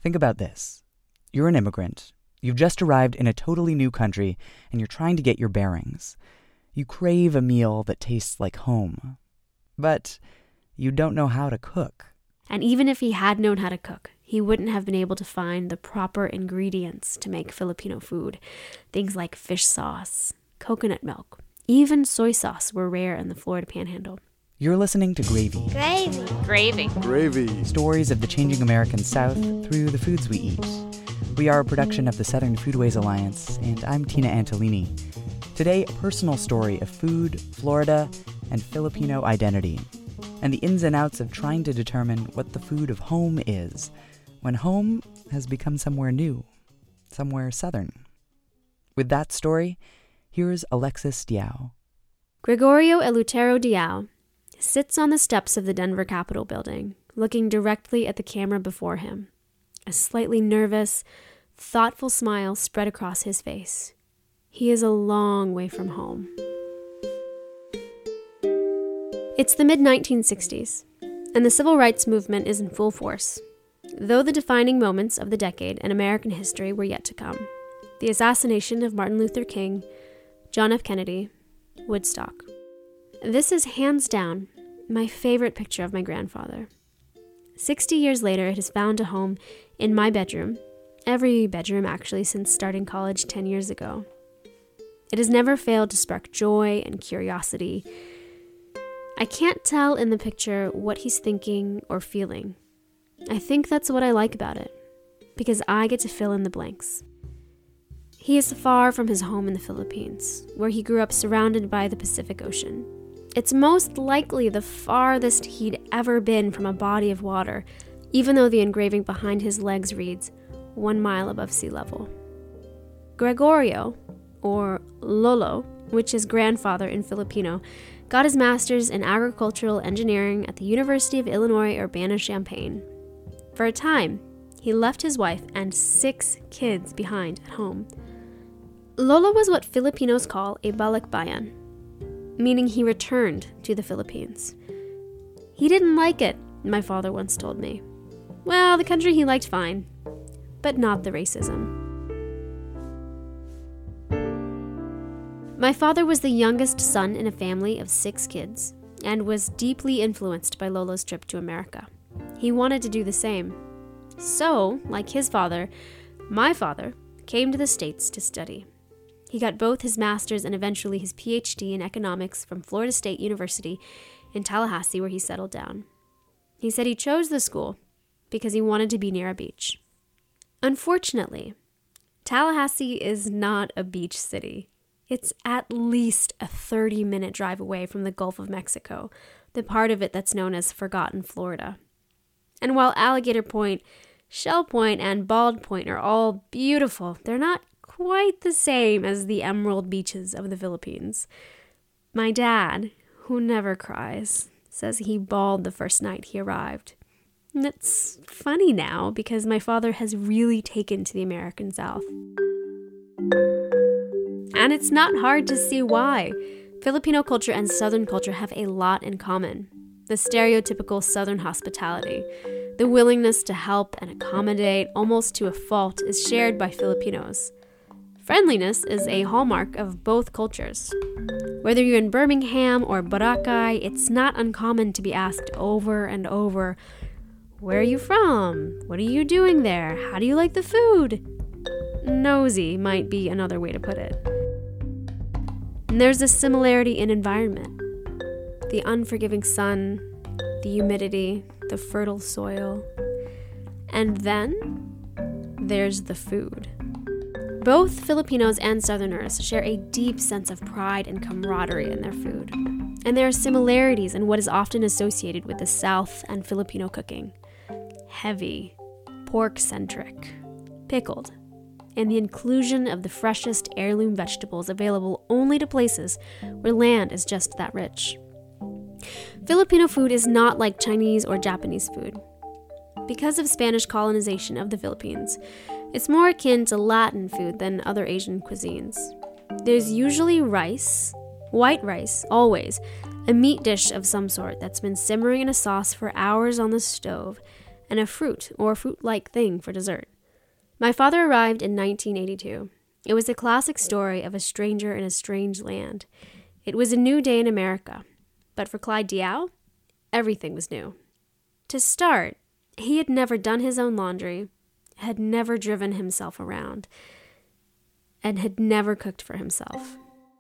Think about this. You're an immigrant. You've just arrived in a totally new country, and you're trying to get your bearings. You crave a meal that tastes like home. But you don't know how to cook. And even if he had known how to cook, he wouldn't have been able to find the proper ingredients to make Filipino food. Things like fish sauce, coconut milk, even soy sauce were rare in the Florida Panhandle. You're listening to Gravy. Gravy. Gravy. Gravy. Stories of the changing American South through the foods we eat. We are a production of the Southern Foodways Alliance, and I'm Tina Antolini. Today, a personal story of food, Florida, and Filipino identity, and the ins and outs of trying to determine what the food of home is, when home has become somewhere new, somewhere Southern. With that story, here's Alexis Diao. Gregorio Eleuterio Diao sits on the steps of the Denver Capitol building, looking directly at the camera before him. A slightly nervous, thoughtful smile spread across his face. He is a long way from home. It's the mid-1960s, and the civil rights movement is in full force, though the defining moments of the decade in American history were yet to come. The assassination of Martin Luther King, John F. Kennedy, Woodstock. This is hands down my favorite picture of my grandfather. 60 years later, it has found a home in my bedroom, every bedroom actually since starting college 10 years ago. It has never failed to spark joy and curiosity. I can't tell in the picture what he's thinking or feeling. I think that's what I like about it, because I get to fill in the blanks. He is far from his home in the Philippines, where he grew up surrounded by the Pacific Ocean. It's most likely the farthest he'd ever been from a body of water, even though the engraving behind his legs reads, 1 mile above sea level. Gregorio, or Lolo, which is grandfather in Filipino, got his master's in agricultural engineering at the University of Illinois Urbana-Champaign. For a time, he left his wife and 6 kids behind at home. Lolo was what Filipinos call a balikbayan, meaning he returned to the Philippines. He didn't like it, my father once told me. Well, the country he liked fine, but not the racism. My father was the youngest son in a family of 6 kids and was deeply influenced by Lolo's trip to America. He wanted to do the same. So, like his father, my father came to the States to study. He got both his master's and eventually his PhD in economics from Florida State University in Tallahassee, where he settled down. He said he chose the school because he wanted to be near a beach. Unfortunately, Tallahassee is not a beach city. It's at least a 30-minute drive away from the Gulf of Mexico, the part of it that's known as Forgotten Florida. And while Alligator Point, Shell Point, and Bald Point are all beautiful, they're not quite the same as the emerald beaches of the Philippines. My dad, who never cries, says he bawled the first night he arrived. And it's funny now because my father has really taken to the American South. And it's not hard to see why. Filipino culture and Southern culture have a lot in common. The stereotypical Southern hospitality, the willingness to help and accommodate almost to a fault is shared by Filipinos. Friendliness is a hallmark of both cultures. Whether you're in Birmingham or Boracay, it's not uncommon to be asked over and over, "Where are you from? What are you doing there? How do you like the food?" Nosy might be another way to put it. And there's a similarity in environment. The unforgiving sun, the humidity, the fertile soil. And then there's the food. Both Filipinos and Southerners share a deep sense of pride and camaraderie in their food. And there are similarities in what is often associated with the South and Filipino cooking. Heavy, pork-centric, pickled, and the inclusion of the freshest heirloom vegetables available only to places where land is just that rich. Filipino food is not like Chinese or Japanese food. Because of Spanish colonization of the Philippines, it's more akin to Latin food than other Asian cuisines. There's usually rice, white rice, always, a meat dish of some sort that's been simmering in a sauce for hours on the stove, and a fruit or fruit-like thing for dessert. My father arrived in 1982. It was a classic story of a stranger in a strange land. It was a new day in America. But for Clyde Diao, everything was new. To start, he had never done his own laundry, had never driven himself around, and had never cooked for himself.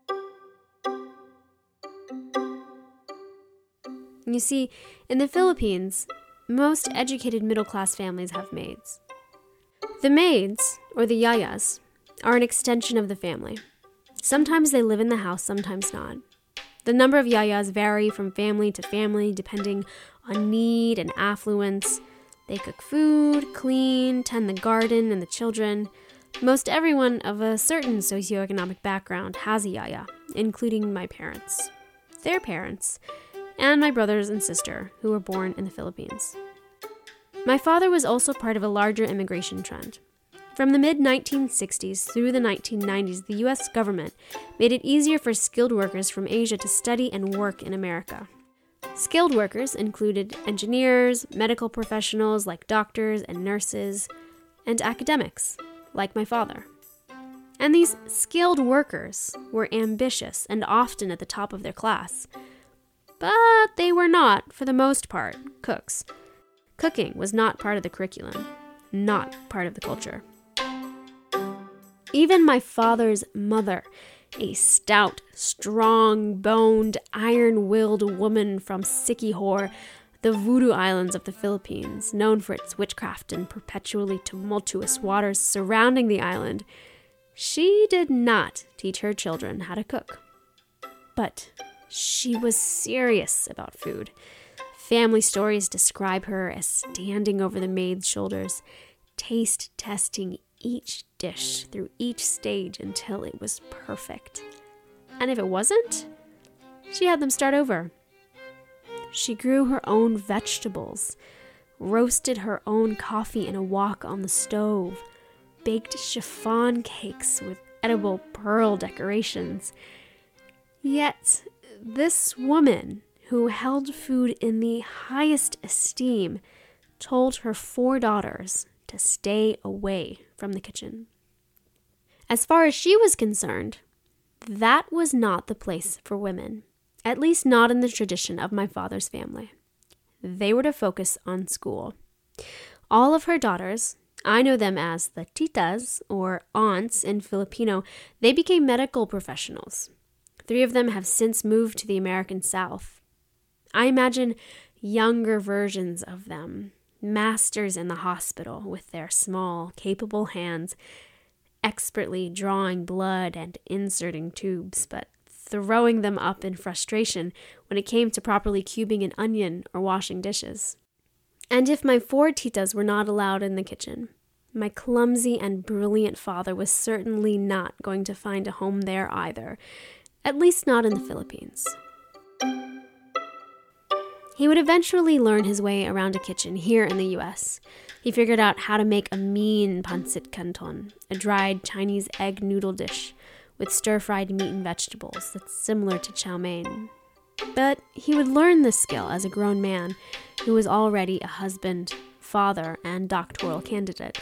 You see, in the Philippines, most educated middle-class families have maids. The maids, or the yayas, are an extension of the family. Sometimes they live in the house, sometimes not. The number of yayas vary from family to family depending on need and affluence. They cook food, clean, tend the garden and the children. Most everyone of a certain socioeconomic background has a yaya, including my parents, their parents, and my brothers and sister who were born in the Philippines. My father was also part of a larger immigration trend. From the mid-1960s through the 1990s, the U.S. government made it easier for skilled workers from Asia to study and work in America. Skilled workers included engineers, medical professionals like doctors and nurses, and academics like my father. And these skilled workers were ambitious and often at the top of their class. But they were not, for the most part, cooks. Cooking was not part of the curriculum, not part of the culture. Even my father's mother, a stout, strong-boned, iron-willed woman from Siquijor, the Voodoo Islands of the Philippines, known for its witchcraft and perpetually tumultuous waters surrounding the island, she did not teach her children how to cook. But she was serious about food. Family stories describe her as standing over the maid's shoulders, taste-testing each dish through each stage until it was perfect. And if it wasn't, she had them start over. She grew her own vegetables, roasted her own coffee in a wok on the stove, baked chiffon cakes with edible pearl decorations. Yet, this woman, who held food in the highest esteem, told her 4 daughters to stay away from the kitchen. As far as she was concerned, that was not the place for women, at least not in the tradition of my father's family. They were to focus on school. All of her daughters, I know them as the titas, or aunts in Filipino, they became medical professionals. 3 of them have since moved to the American South. I imagine younger versions of them, masters in the hospital with their small, capable hands, expertly drawing blood and inserting tubes, but throwing them up in frustration when it came to properly cubing an onion or washing dishes. And if my 4 titas were not allowed in the kitchen, my clumsy and brilliant father was certainly not going to find a home there either, at least not in the Philippines. He would eventually learn his way around a kitchen here in the U.S. He figured out how to make a mean pancit canton, a dried Chinese egg noodle dish with stir-fried meat and vegetables that's similar to chow mein. But he would learn this skill as a grown man who was already a husband, father, and doctoral candidate.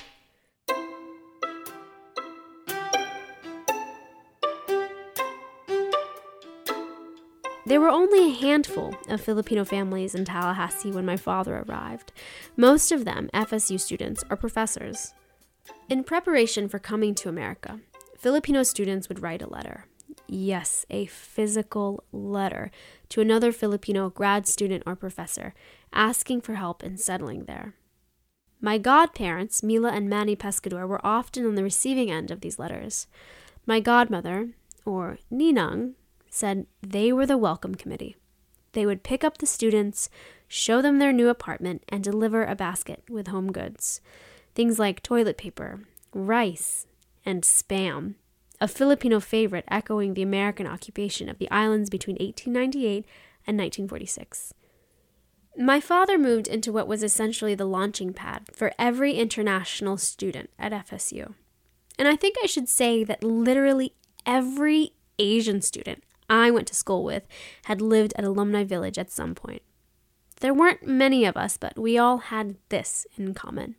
There were only a handful of Filipino families in Tallahassee when my father arrived. Most of them, FSU students, are professors. In preparation for coming to America, Filipino students would write a letter. Yes, a physical letter to another Filipino grad student or professor, asking for help in settling there. My godparents, Mila and Manny Pescador, were often on the receiving end of these letters. My godmother, or Ninang, said they were the welcome committee. They would pick up the students, show them their new apartment, and deliver a basket with home goods. Things like toilet paper, rice, and Spam, a Filipino favorite echoing the American occupation of the islands between 1898 and 1946. My father moved into what was essentially the launching pad for every international student at FSU. And I think I should say that literally every Asian student I went to school with had lived at Alumni Village at some point. There weren't many of us, but we all had this in common.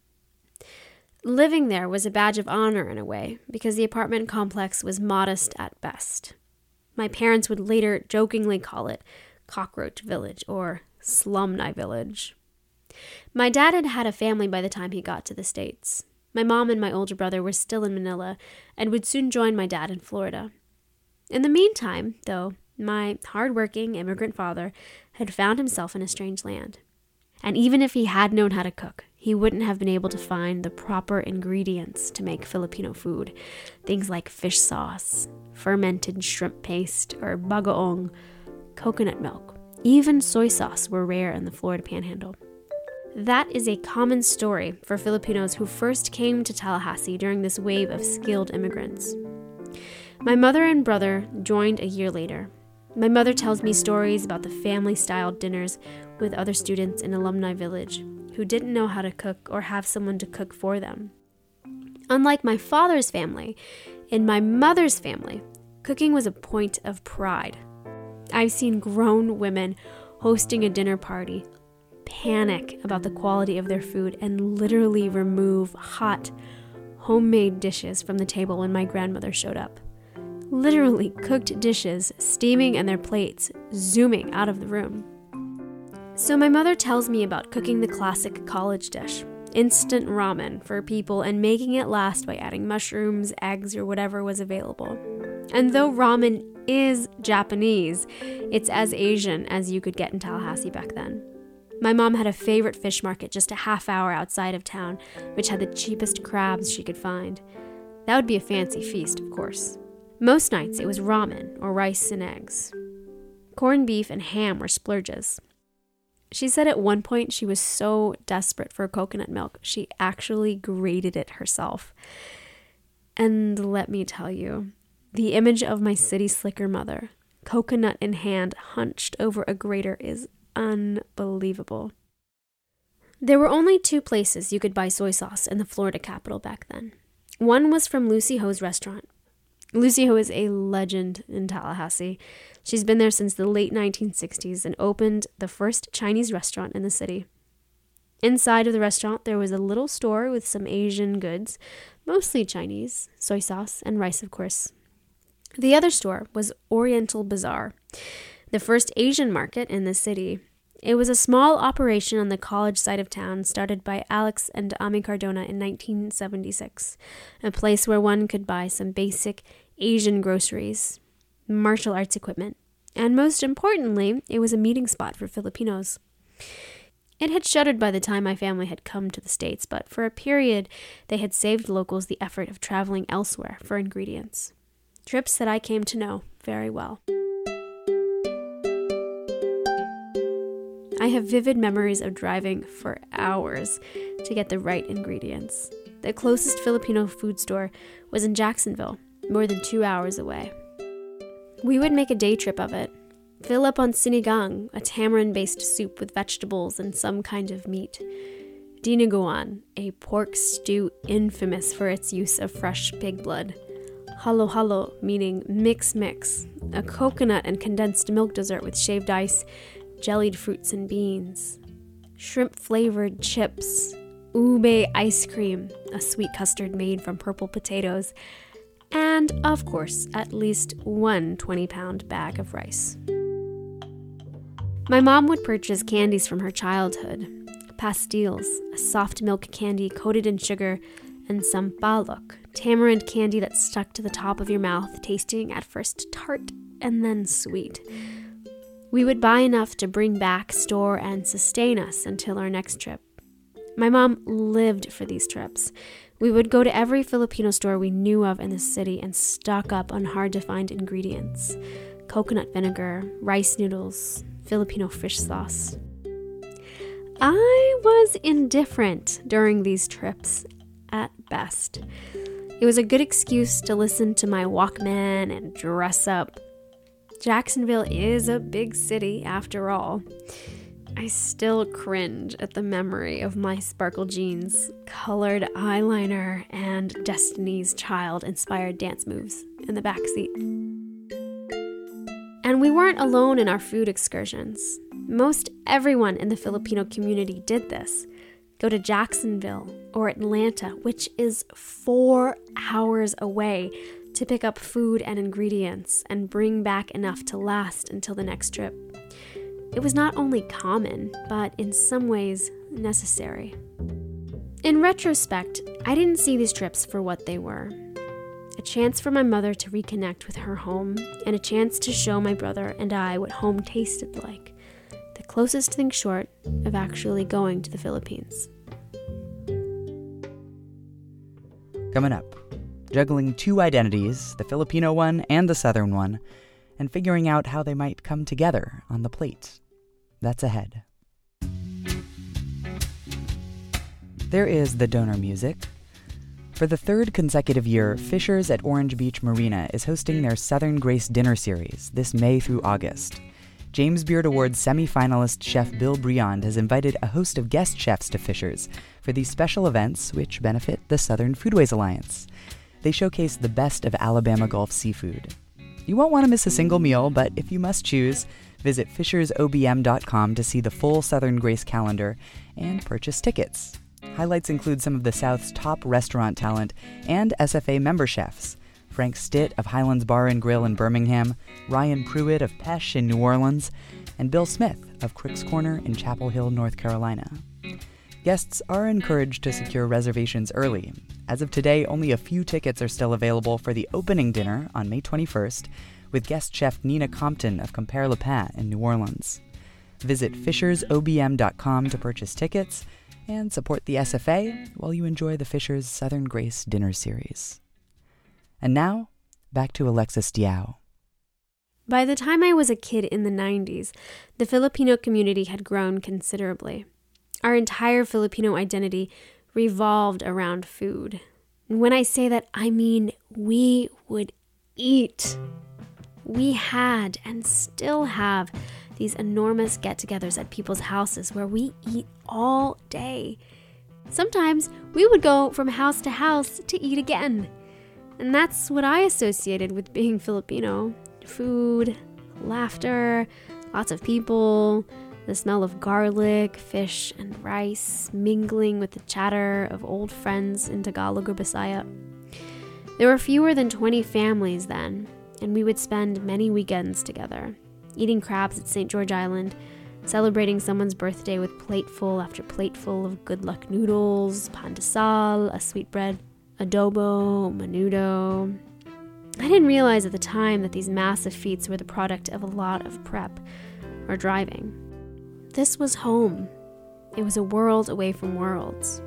Living there was a badge of honor in a way, because the apartment complex was modest at best. My parents would later jokingly call it Cockroach Village or Slumni Village. My dad had had a family by the time he got to the States. My mom and my older brother were still in Manila and would soon join my dad in Florida. In the meantime, though, my hard-working immigrant father had found himself in a strange land. And even if he had known how to cook, he wouldn't have been able to find the proper ingredients to make Filipino food. Things like fish sauce, fermented shrimp paste, or bagoong, coconut milk. Even soy sauce were rare in the Florida Panhandle. That is a common story for Filipinos who first came to Tallahassee during this wave of skilled immigrants. My mother and brother joined a year later. My mother tells me stories about the family-style dinners with other students in Alumni Village who didn't know how to cook or have someone to cook for them. Unlike my father's family, in my mother's family, cooking was a point of pride. I've seen grown women hosting a dinner party panic about the quality of their food and literally remove hot, homemade dishes from the table when my grandmother showed up. Literally cooked dishes steaming in their plates, zooming out of the room. So my mother tells me about cooking the classic college dish, instant ramen for people, and making it last by adding mushrooms, eggs, or whatever was available. And though ramen is Japanese, it's as Asian as you could get in Tallahassee back then. My mom had a favorite fish market just a half hour outside of town, which had the cheapest crabs she could find. That would be a fancy feast, of course. Most nights it was ramen or rice and eggs. Corned beef and ham were splurges. She said at one point she was so desperate for coconut milk, she actually grated it herself. And let me tell you, the image of my city slicker mother, coconut in hand, hunched over a grater is unbelievable. There were only 2 places you could buy soy sauce in the Florida capital back then. One was from Lucy Ho's restaurant. Lucy Ho is a legend in Tallahassee. She's been there since the late 1960s and opened the first Chinese restaurant in the city. Inside of the restaurant, there was a little store with some Asian goods, mostly Chinese, soy sauce, and rice, of course. The other store was Oriental Bazaar, the first Asian market in the city. It was a small operation on the college side of town started by Alex and Ami Cardona in 1976, a place where one could buy some basic Asian groceries, martial arts equipment, and most importantly, it was a meeting spot for Filipinos. It had shuttered by the time my family had come to the States, but for a period, they had saved locals the effort of traveling elsewhere for ingredients. Trips that I came to know very well. I have vivid memories of driving for hours to get the right ingredients. The closest Filipino food store was in Jacksonville, more than 2 hours away. We would make a day trip of it, fill up on sinigang, a tamarind-based soup with vegetables and some kind of meat. Dinuguan, a pork stew infamous for its use of fresh pig blood. Halo-halo, meaning mix, a coconut and condensed milk dessert with shaved ice, jellied fruits and beans, shrimp-flavored chips, ube ice cream, a sweet custard made from purple potatoes, and, of course, at least one 20-pound bag of rice. My mom would purchase candies from her childhood, pastilles, a soft milk candy coated in sugar, and sampalok, tamarind candy that stuck to the top of your mouth, tasting at first tart and then sweet. We would buy enough to bring back, store, and sustain us until our next trip. My mom lived for these trips. We would go to every Filipino store we knew of in the city and stock up on hard-to-find ingredients. Coconut vinegar, rice noodles, Filipino fish sauce. I was indifferent during these trips, at best. It was a good excuse to listen to my Walkman and dress up. Jacksonville is a big city, after all. I still cringe at the memory of my sparkle jeans, colored eyeliner, and Destiny's Child-inspired dance moves in the backseat. And we weren't alone in our food excursions. Most everyone in the Filipino community did this. Go to Jacksonville or Atlanta, which is 4 hours away, to pick up food and ingredients and bring back enough to last until the next trip. It was not only common, but in some ways necessary. In retrospect, I didn't see these trips for what they were. A chance for my mother to reconnect with her home, and a chance to show my brother and I what home tasted like. The closest thing short of actually going to the Philippines. Coming up, juggling 2 identities, the Filipino one and the Southern one, and figuring out how they might come together on the plate. That's ahead. There is the donor music. For the 3rd consecutive year, Fishers at Orange Beach Marina is hosting their Southern Grace Dinner Series this May through August. James Beard Awards semi-finalist chef Bill Briand has invited a host of guest chefs to Fishers for these special events which benefit the Southern Foodways Alliance. They showcase the best of Alabama Gulf seafood. You won't want to miss a single meal, but if you must choose, visit fishersobm.com to see the full Southern Grace calendar and purchase tickets. Highlights include some of the South's top restaurant talent and SFA member chefs. Frank Stitt of Highlands Bar and Grill in Birmingham, Ryan Pruitt of Pesh in New Orleans, and Bill Smith of Crick's Corner in Chapel Hill, North Carolina. Guests are encouraged to secure reservations early. As of today, only a few tickets are still available for the opening dinner on May 21st, with guest chef Nina Compton of Compère Le Pain in New Orleans. Visit fishersobm.com to purchase tickets and support the SFA while you enjoy the Fishers Southern Grace Dinner Series. And now, back to Alexis Diao. By the time I was a kid in the 90s, the Filipino community had grown considerably. Our entire Filipino identity revolved around food. And when I say that, I mean we would eat. We had and still have these enormous get-togethers at people's houses where we eat all day. Sometimes we would go from house to house to eat again. And that's what I associated with being Filipino. Food, laughter, lots of people, the smell of garlic, fish, and rice mingling with the chatter of old friends in Tagalog or Bisaya. There were fewer than 20 families then, and we would spend many weekends together, eating crabs at St. George Island, celebrating someone's birthday with plateful after plateful of good luck noodles, pandesal, a sweetbread, adobo, menudo. I didn't realize at the time that these massive feats were the product of a lot of prep or driving. This was home. It was a world away from worlds.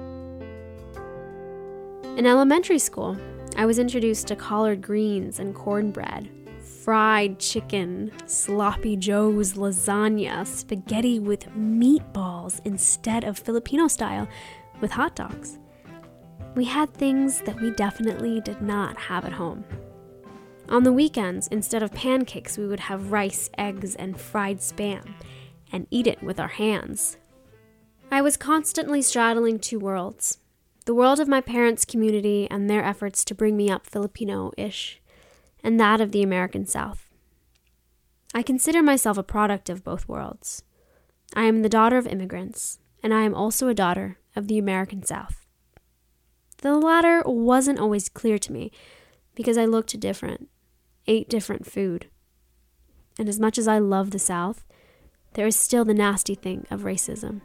In elementary school, I was introduced to collard greens and cornbread, fried chicken, sloppy joes, lasagna, spaghetti with meatballs instead of Filipino style with hot dogs. We had things that we definitely did not have at home. On the weekends, instead of pancakes, we would have rice, eggs, and fried Spam, and eat it with our hands. I was constantly straddling 2 worlds. The world of my parents' community and their efforts to bring me up Filipino-ish, and that of the American South. I consider myself a product of both worlds. I am the daughter of immigrants, and I am also a daughter of the American South. The latter wasn't always clear to me because I looked different, ate different food. And as much as I love the South, there is still the nasty thing of racism.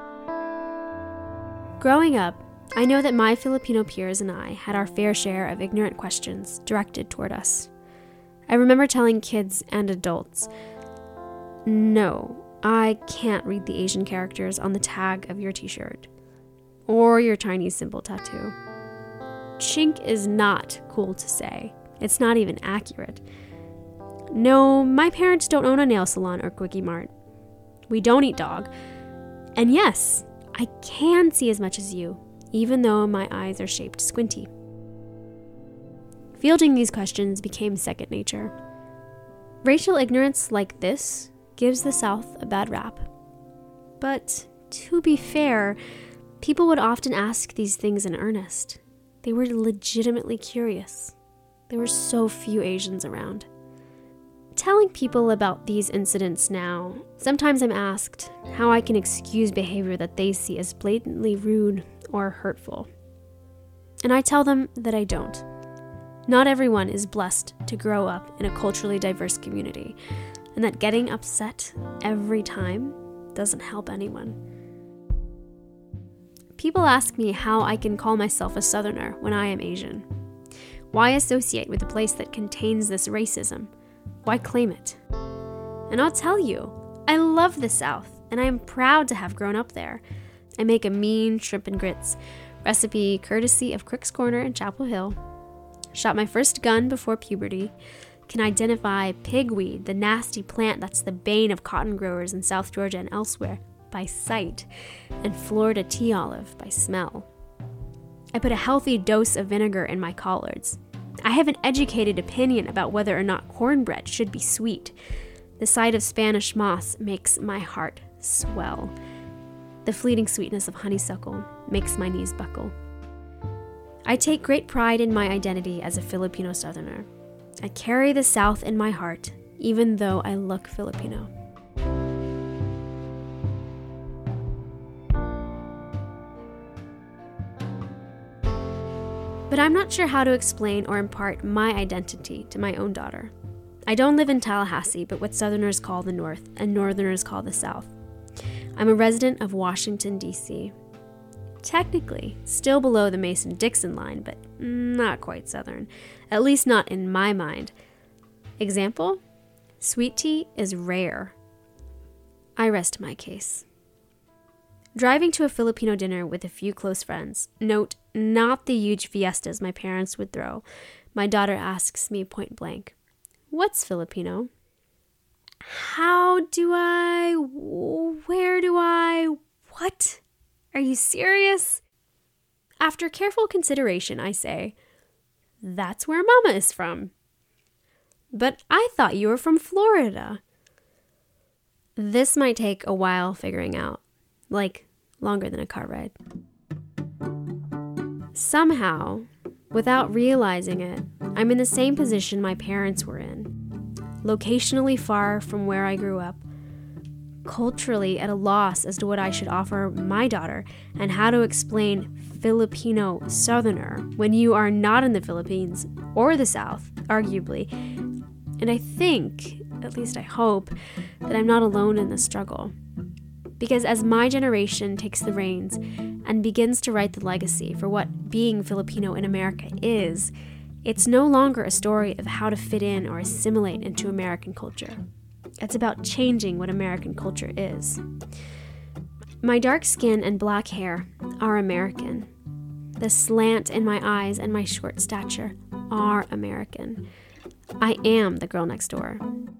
Growing up, I know that my Filipino peers and I had our fair share of ignorant questions directed toward us. I remember telling kids and adults, "No, I can't read the Asian characters on the tag of your t-shirt. Or your Chinese symbol tattoo. Chink is not cool to say. It's not even accurate. No, my parents don't own a nail salon or Quickie Mart. We don't eat dog. And yes, I can see as much as you, even though my eyes are shaped squinty." Fielding these questions became second nature. Racial ignorance like this gives the South a bad rap. But to be fair, people would often ask these things in earnest. They were legitimately curious. There were so few Asians around. telling people about these incidents now, sometimes I'm asked how I can excuse behavior that they see as blatantly rude or hurtful. And I tell them that I don't. Not everyone is blessed to grow up in a culturally diverse community, and that getting upset every time doesn't help anyone. People ask me how I can call myself a Southerner when I am Asian. Why associate with a place that contains this racism? Why claim it? And I'll tell you, I love the South, and I am proud to have grown up there. I make a mean shrimp and grits recipe courtesy of Crick's Corner in Chapel Hill. Shot my first gun before puberty. Can identify pigweed, the nasty plant that's the bane of cotton growers in South Georgia and elsewhere, by sight, and Florida tea olive by smell. I put a healthy dose of vinegar in my collards. I have an educated opinion about whether or not cornbread should be sweet. The sight of Spanish moss makes my heart swell. The fleeting sweetness of honeysuckle makes my knees buckle. I take great pride in my identity as a Filipino Southerner. I carry the South in my heart, even though I look Filipino. But I'm not sure how to explain or impart my identity to my own daughter. I don't live in Tallahassee, but what Southerners call the North and Northerners call the South. I'm a resident of Washington, D.C. Technically, still below the Mason-Dixon line, but not quite Southern, at least not in my mind. Example, sweet tea is rare. I rest my case. Driving to a Filipino dinner with a few close friends, note, not the huge fiestas my parents would throw, my daughter asks me point blank, "What's Filipino?" What? Are you serious? After careful consideration, I say, "That's where Mama is from." "But I thought you were from Florida." This might take a while figuring out, like longer than a car ride. Somehow, without realizing it, I'm in the same position my parents were in. Locationally far from where I grew up, culturally at a loss as to what I should offer my daughter and how to explain Filipino Southerner when you are not in the Philippines or the South, arguably. And I think, at least I hope, that I'm not alone in the struggle. Because as my generation takes the reins and begins to write the legacy for what being Filipino in America is, it's no longer a story of how to fit in or assimilate into American culture. It's about changing what American culture is. My dark skin and black hair are American. The slant in my eyes and my short stature are American. I am the girl next door.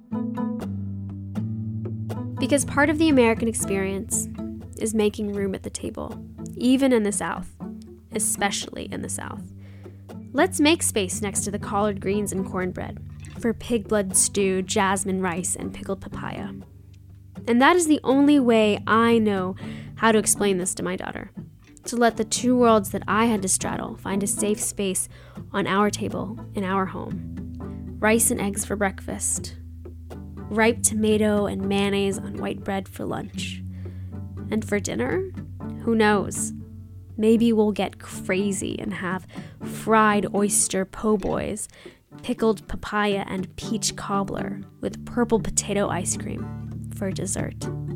Because part of the American experience is making room at the table, even in the South, especially in the South. Let's make space next to the collard greens and cornbread for pig blood stew, jasmine rice, and pickled papaya. And that is the only way I know how to explain this to my daughter, to let the two worlds that I had to straddle find a safe space on our table in our home. Rice and eggs for breakfast. Ripe tomato and mayonnaise on white bread for lunch. And for dinner, who knows? Maybe we'll get crazy and have fried oyster po' boys, pickled papaya and peach cobbler with purple potato ice cream for dessert.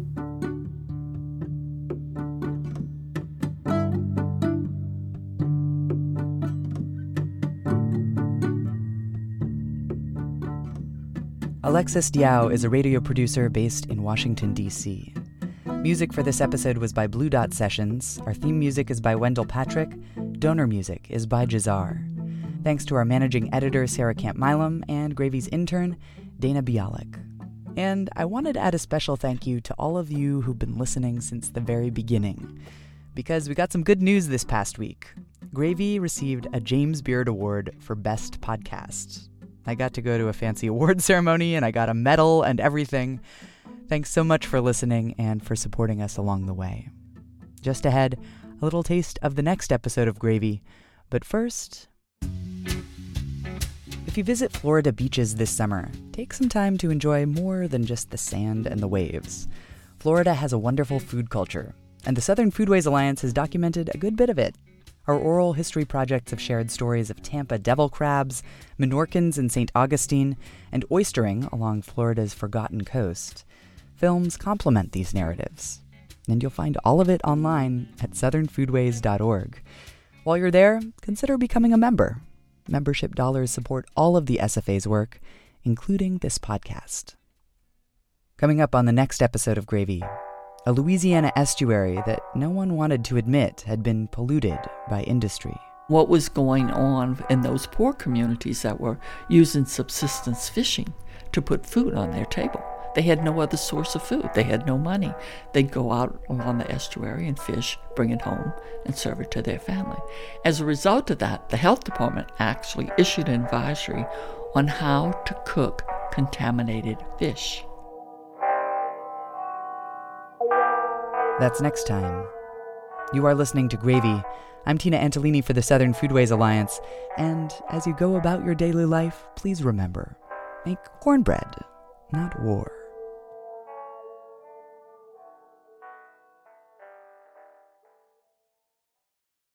Alexis Diao is a radio producer based in Washington, D.C. Music for this episode was by Blue Dot Sessions. Our theme music is by Wendell Patrick. Donor music is by Jazar. Thanks to our managing editor, Sarah Camp-Milam, and Gravy's intern, Dana Bialik. And I wanted to add a special thank you to all of you who've been listening since the very beginning, because we got some good news this past week. Gravy received a James Beard Award for Best Podcast. I got to go to a fancy award ceremony, and I got a medal and everything. Thanks so much for listening and for supporting us along the way. Just ahead, a little taste of the next episode of Gravy. But first, If you visit Florida beaches this summer, take some time to enjoy more than just the sand and the waves. Florida has a wonderful food culture, and the Southern Foodways Alliance has documented a good bit of it. Our oral history projects have shared stories of Tampa devil crabs, Menorcans in St. Augustine, and oystering along Florida's forgotten coast. Films complement these narratives, and you'll find all of it online at southernfoodways.org. While you're there, consider becoming a member. Membership dollars support all of the SFA's work, including this podcast. Coming up on the next episode of Gravy, a Louisiana estuary that no one wanted to admit had been polluted by industry. What was going on in those poor communities that were using subsistence fishing to put food on their table? They had no other source of food. They had no money. They'd go out along the estuary and fish, bring it home, and serve it to their family. As a result of that, the health department actually issued an advisory on how to cook contaminated fish. That's next time. You are listening to Gravy. I'm Tina Antolini for the Southern Foodways Alliance, and as you go about your daily life, please remember, make cornbread, not war.